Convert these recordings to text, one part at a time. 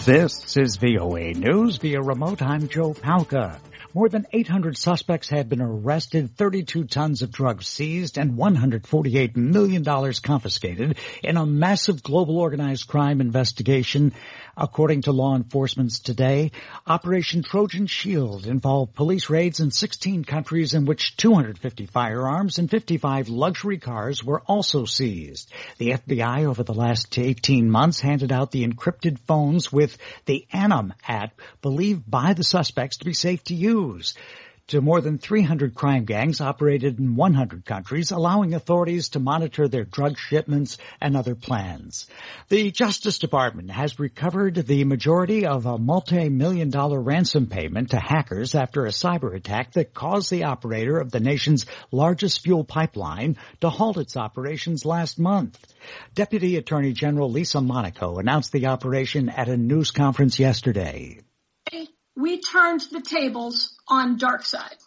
This is VOA News via remote. I'm Joe Palca. More than 800 suspects have been arrested, 32 tons of drugs seized, and $148 million confiscated in a massive global organized crime investigation. According to law enforcement today, Operation Trojan Shield involved police raids in 16 countries in which 250 firearms and 55 luxury cars were also seized. The FBI over the last 18 months handed out the encrypted phones with the Anim app believed by the suspects to be safe to use to more than 300 crime gangs operated in 100 countries, allowing authorities to monitor their drug shipments and other plans. The Justice Department has recovered the majority of a multi-million-dollar ransom payment to hackers after a cyber attack that caused the operator of the nation's largest fuel pipeline to halt its operations last month. Deputy Attorney General Lisa Monaco announced the operation at a news conference yesterday. We turned the tables on DarkSide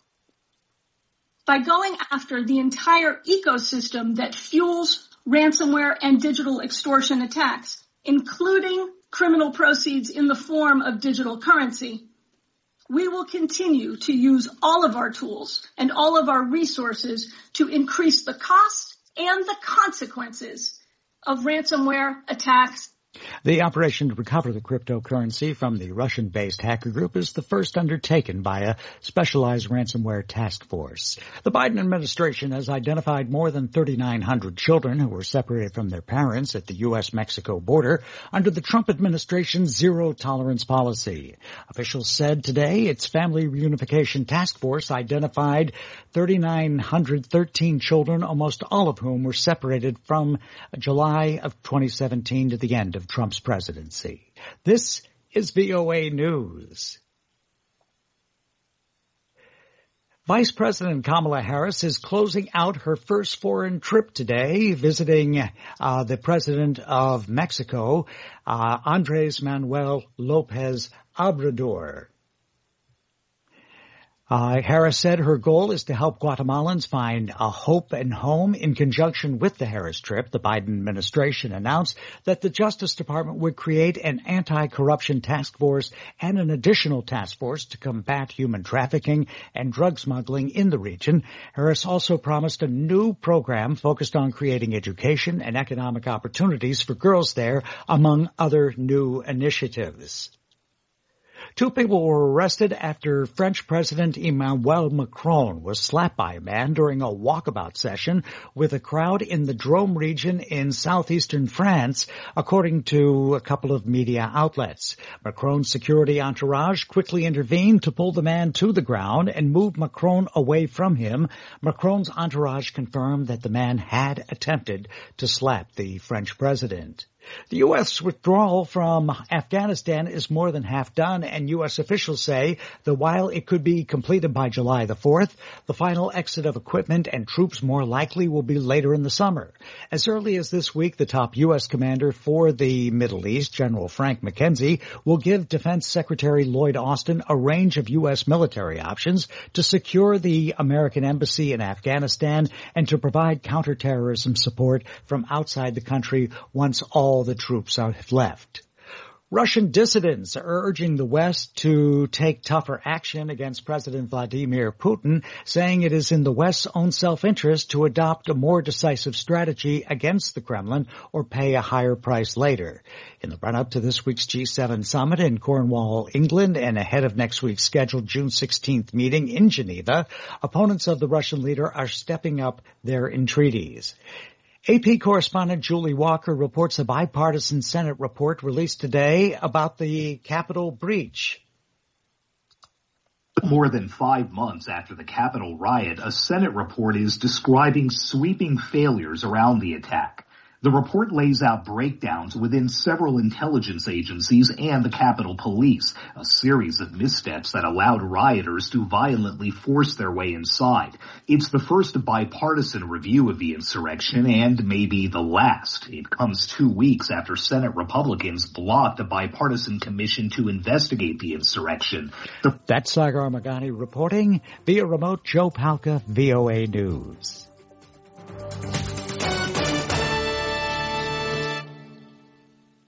by going after the entire ecosystem that fuels ransomware and digital extortion attacks, including criminal proceeds in the form of digital currency. We will continue to use all of our tools and all of our resources to increase the cost and the consequences of ransomware attacks. The operation to recover the cryptocurrency from the Russian-based hacker group is the first undertaken by a specialized ransomware task force. The Biden administration has identified more than 3,900 children who were separated from their parents at the U.S.-Mexico border under the Trump administration's zero-tolerance policy. Officials said today its Family Reunification Task Force identified 3,913 children, almost all of whom were separated from July of 2017 to the end of Trump's presidency. This is VOA News. Vice President Kamala Harris is closing out her first foreign trip today, visiting the president of Mexico, Andres Manuel Lopez Obrador. Harris said her goal is to help Guatemalans find a hope and home. In conjunction with the Harris trip, the Biden administration announced that the Justice Department would create an anti-corruption task force and an additional task force to combat human trafficking and drug smuggling in the region. Harris also promised a new program focused on creating education and economic opportunities for girls there, among other new initiatives. Two people were arrested after French President Emmanuel Macron was slapped by a man during a walkabout session with a crowd in the Drôme region in southeastern France, according to a couple of media outlets. Macron's security entourage quickly intervened to pull the man to the ground and move Macron away from him. Macron's entourage confirmed that the man had attempted to slap the French president. The U.S. withdrawal from Afghanistan is more than half done, and U.S. officials say that while it could be completed by July the 4th, the final exit of equipment and troops more likely will be later in the summer. As early as this week, the top U.S. commander for the Middle East, General Frank McKenzie, will give Defense Secretary Lloyd Austin a range of U.S. military options to secure the American embassy in Afghanistan and to provide counterterrorism support from outside the country once all the troops have left. Russian dissidents are urging the West to take tougher action against President Vladimir Putin, saying it is in the West's own self-interest to adopt a more decisive strategy against the Kremlin or pay a higher price later. In the run-up to this week's G7 summit in Cornwall, England, and ahead of next week's scheduled June 16th meeting in Geneva, opponents of the Russian leader are stepping up their entreaties. AP correspondent Julie Walker reports a bipartisan Senate report released today about the Capitol breach. More than 5 months after the Capitol riot, a Senate report is describing sweeping failures around the attack. The report lays out breakdowns within several intelligence agencies and the Capitol Police, a series of missteps that allowed rioters to violently force their way inside. It's the first bipartisan review of the insurrection and maybe the last. It comes 2 weeks after Senate Republicans blocked a bipartisan commission to investigate the insurrection. That's Sagar Magani reporting via remote. Joe Palca, VOA News.